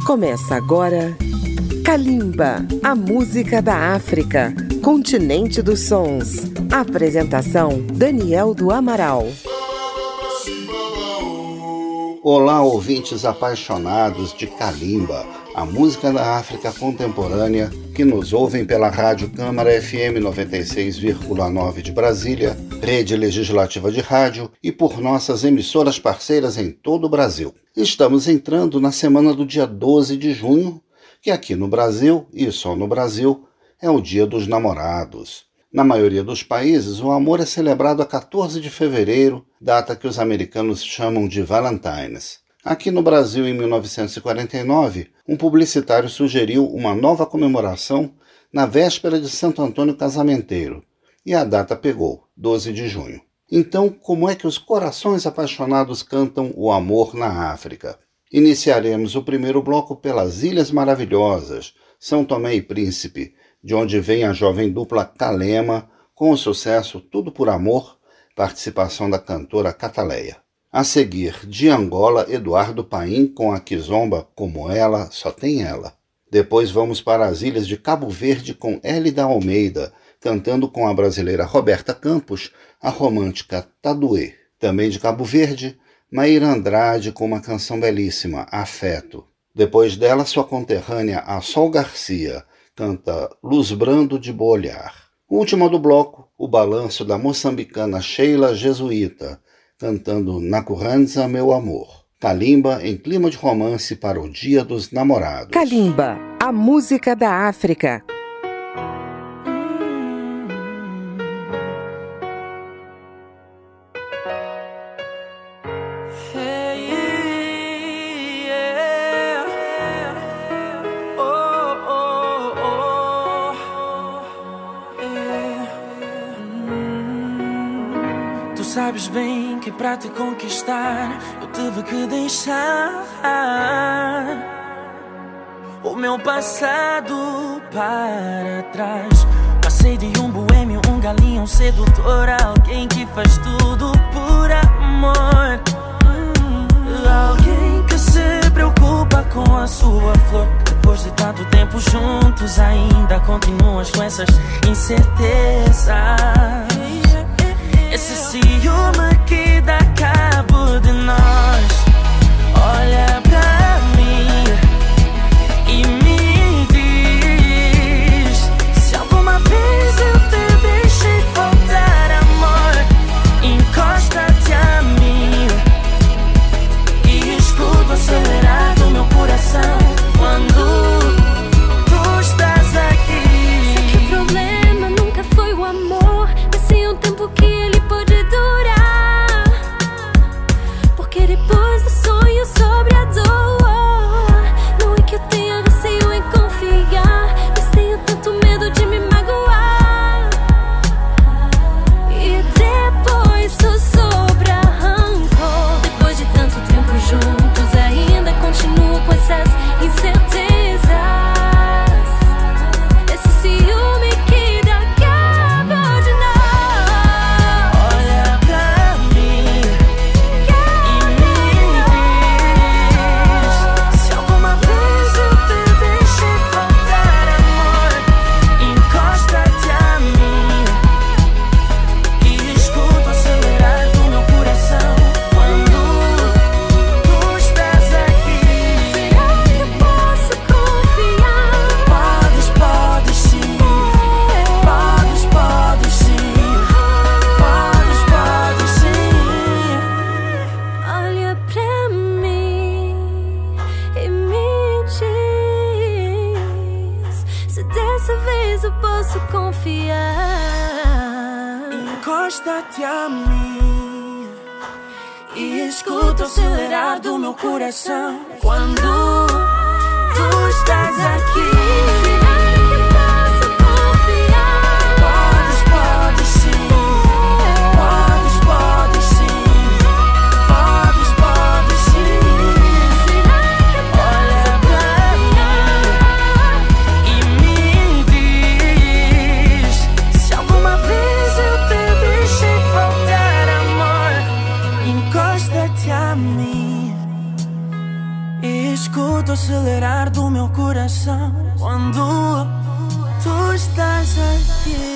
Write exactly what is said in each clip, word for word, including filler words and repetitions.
Começa agora Kalimba, a música da África, continente dos sons. Apresentação Daniel do Amaral. Olá, ouvintes apaixonados de Kalimba, a música da África contemporânea, que nos ouvem pela Rádio Câmara F M noventa e seis vírgula nove de Brasília, rede legislativa de rádio e por nossas emissoras parceiras em todo o Brasil. Estamos entrando na semana do dia doze de junho, que aqui no Brasil, e só no Brasil, é o Dia dos Namorados. Na maioria dos países, o amor é celebrado a quatorze de fevereiro, data que os americanos chamam de Valentine's. Aqui no Brasil, em mil novecentos e quarenta e nove, um publicitário sugeriu uma nova comemoração na véspera de Santo Antônio Casamenteiro, e a data pegou, doze de junho. Então, como é que os corações apaixonados cantam o amor na África? Iniciaremos o primeiro bloco pelas Ilhas Maravilhosas, São Tomé e Príncipe, de onde vem a jovem dupla Kalema, com o sucesso Tudo por Amor, participação da cantora Cataleia. A seguir, de Angola, Eduardo Paim com a Kizomba, Como Ela, Só Tem Ela. Depois vamos para as ilhas de Cabo Verde com Hélida Almeida, cantando com a brasileira Roberta Campos, a romântica Taduê. Também de Cabo Verde, Maíra Andrade com uma canção belíssima, Afeto. Depois dela, sua conterrânea, a Sol Garcia, canta Luz Brando de Bolhar. Última do bloco, o balanço da moçambicana Sheila Jesuíta, cantando Nakuranza, Meu Amor. Kalimba em clima de romance para o Dia dos Namorados. Kalimba, a música da África. Sabes bem que para te conquistar eu tive que deixar o meu passado para trás. Passei de um boêmio, um galinho, um sedutor, alguém que faz tudo por amor. Alguém que se preocupa com a sua flor. Depois de tanto tempo juntos ainda continuas com essas incertezas. Esse ciúme que dá cabo de nós. Olha pra mim e me diz se alguma vez eu te deixei faltar amor. Encosta-te a mim e escuta acelerar do meu coração quando tu estás aqui. Sei que o problema nunca foi o amor, mas sim o tempo que ele pode durar. Porque depois do sonho sobre a dor, não é que eu tenha receio em confiar, mas tenho tanto medo de me magoar. E depois só sobra rancor. Depois de tanto tempo juntos ainda continuo com essas incertezas. Esse ciúme que dá cabo de nós. Encosta-te a mim e escuta o acelerar do meu coração quando tu estás aqui. escuto acelerar do meu coração quando tu estás aqui.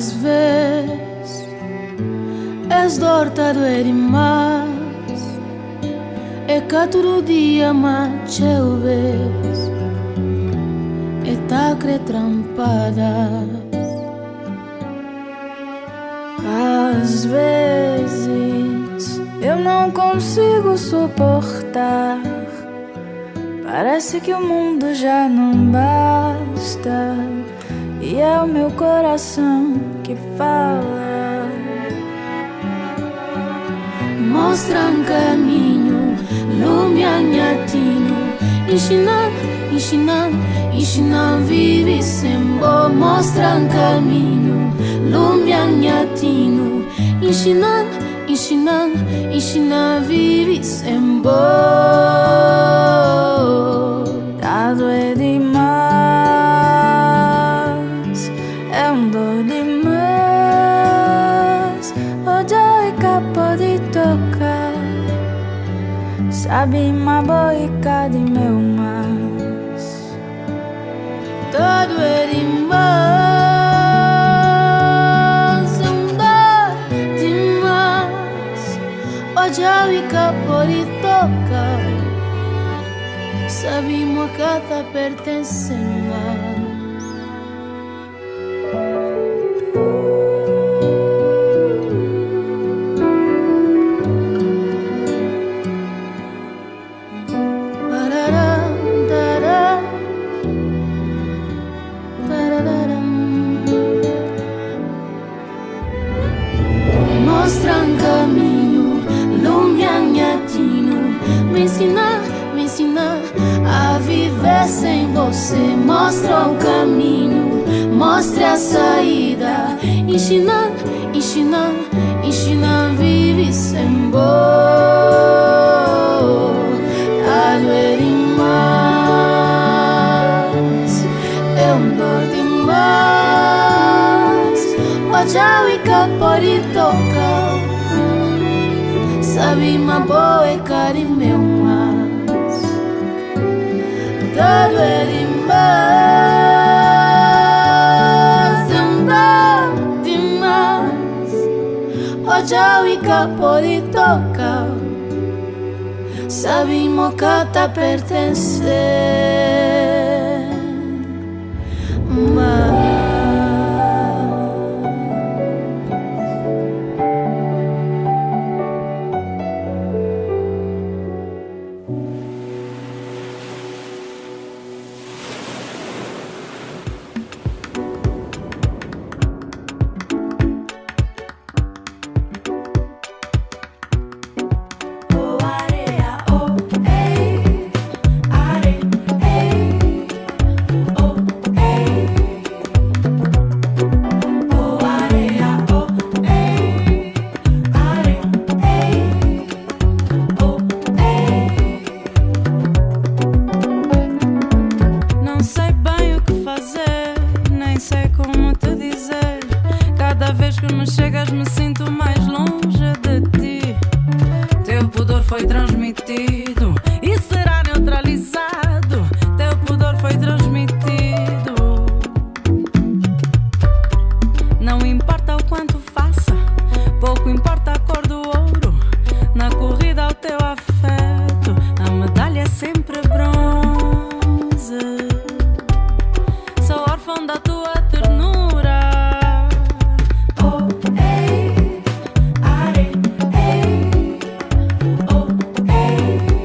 Às vezes és dorta doer demais, é que todo dia mate o vez, é tá cre trampada. Às vezes eu não consigo suportar, parece que o mundo já não basta, e é o meu coração que fala. Mostra um caminho, lume anhatino, ensinando, ensinando, ensinando, vive sem bo. Mostra um caminho, lume anhatino, ensinando, ensinando, ensinando, vive sem bo. Tá doer demais, é um dor demais, hoje eu capo de tocar, sabe uma boica de meu mais. Tá doer demais, é um dor demais, hoje eu capo de tocar, sabemos que te pertence mais. Mostra um caminho, lume anhatino, me ensinar, me ensinar a viver sem você. Mostra um caminho, mostre a saída, ensinando, ensinando, ensinando, vive sem bo. Tá doer demais, é um dor demais, hoje eu capo de tocar, sabe uma boica de meu mais. Tá doer demais, é um dor demais, hoje eu capo de tocar, sabemos que te pertence mais. Hey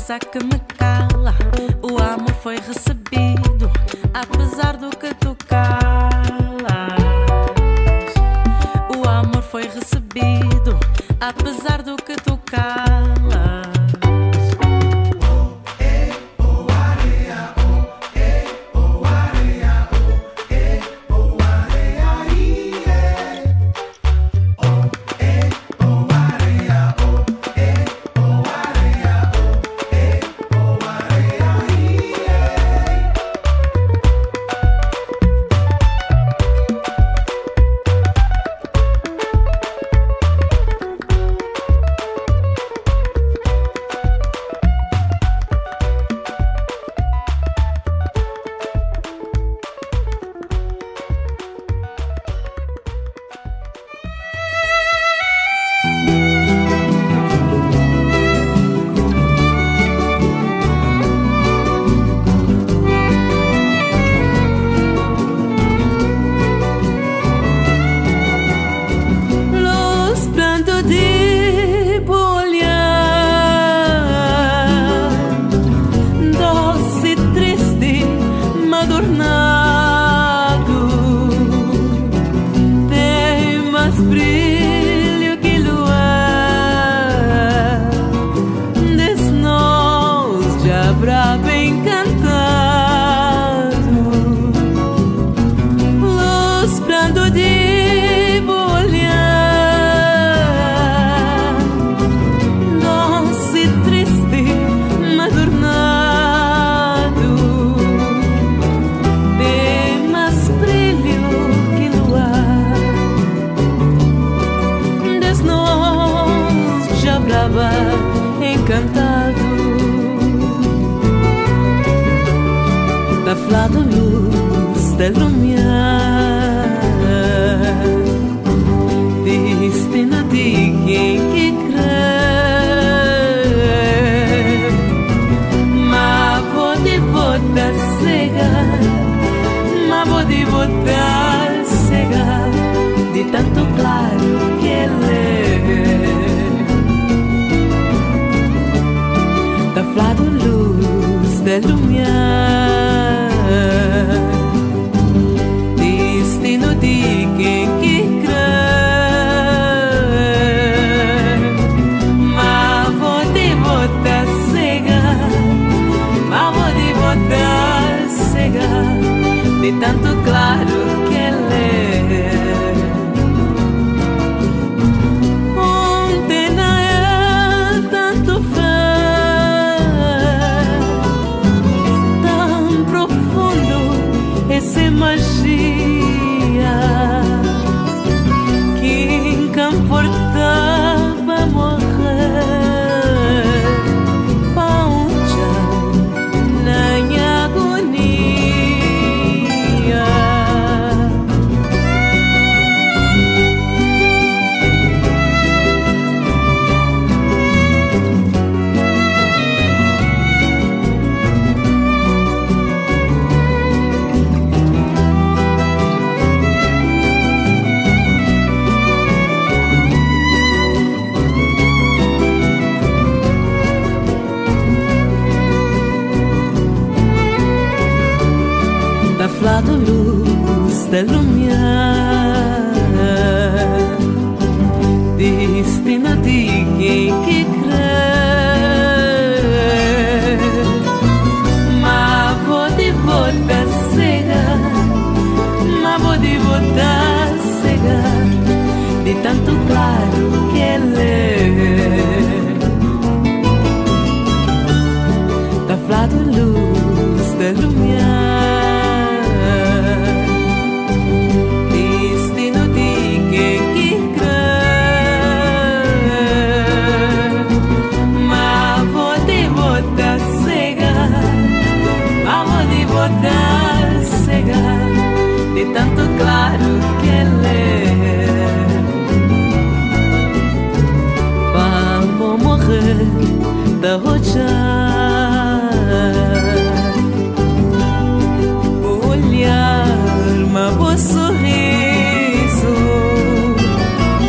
conversa que me cala. O amor foi recebido, apesar do que tu calas. O amor foi recebido, apesar do que tu calas.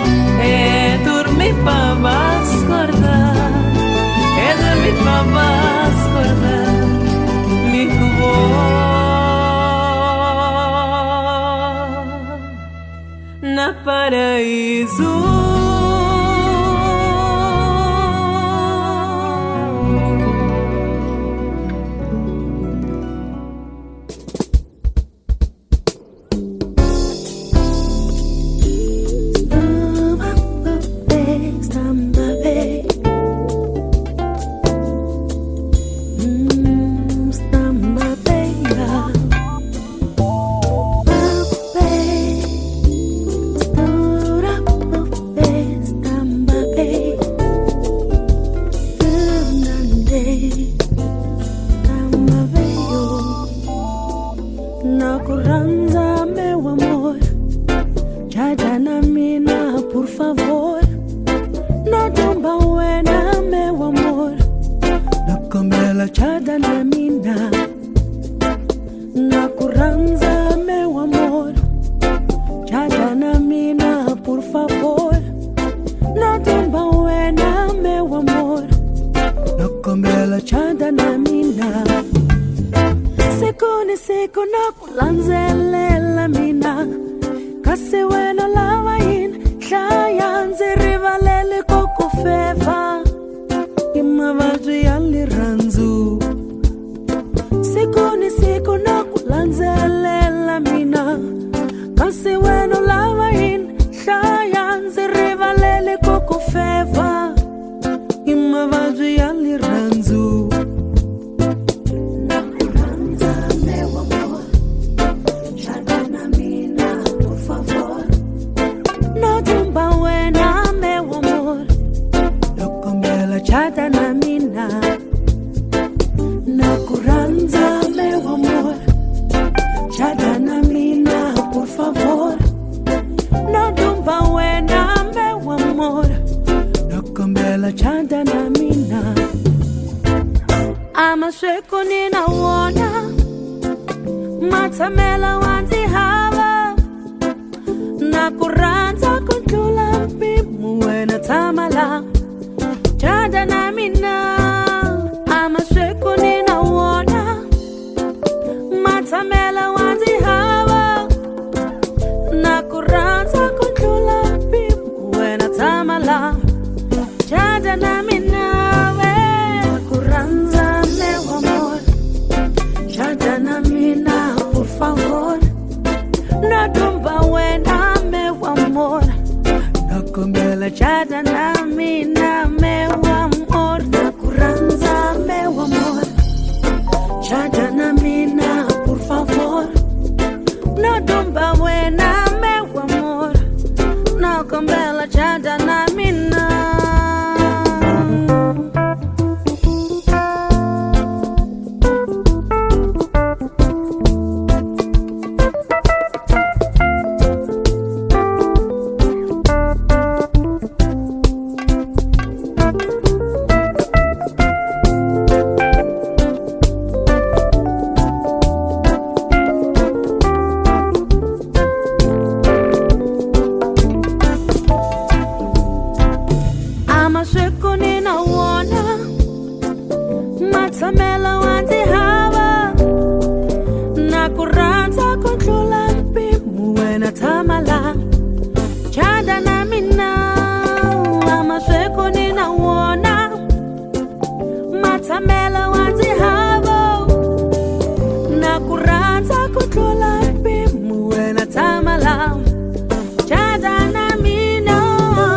Baba paraíso.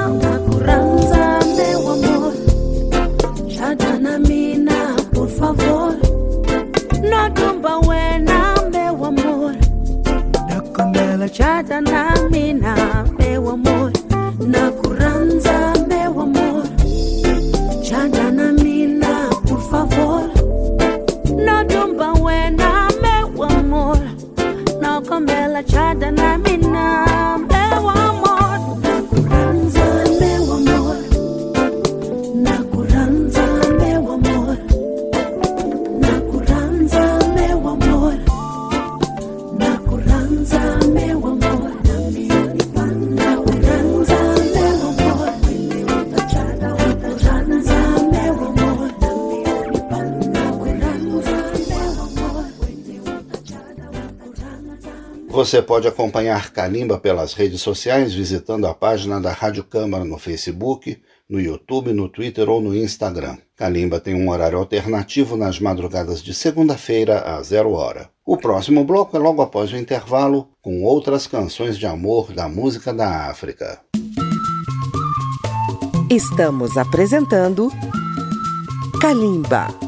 Por favor Você pode acompanhar Kalimba pelas redes sociais visitando a página da Rádio Câmara no Facebook, no YouTube, no Twitter ou no Instagram. Kalimba tem um horário alternativo nas madrugadas de segunda-feira a zero hora. O próximo bloco é logo após o intervalo, com outras canções de amor da música da África. Estamos apresentando Kalimba.